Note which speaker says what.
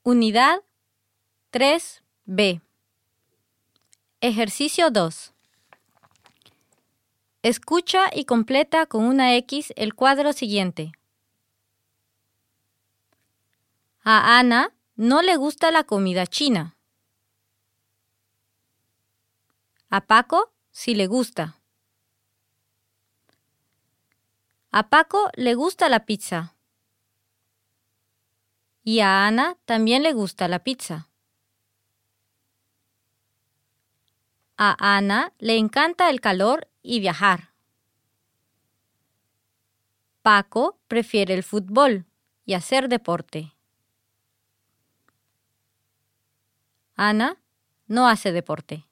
Speaker 1: Unidad 3B. Ejercicio 2. Escucha y completa con una X el cuadro siguiente. A Ana no le gusta la comida china. A Paco sí le gusta. A Paco le gusta la pizza. Y a Ana también le gusta la pizza. A Ana le encanta el calor y viajar. Paco prefiere el fútbol y hacer deporte. Ana no hace deporte.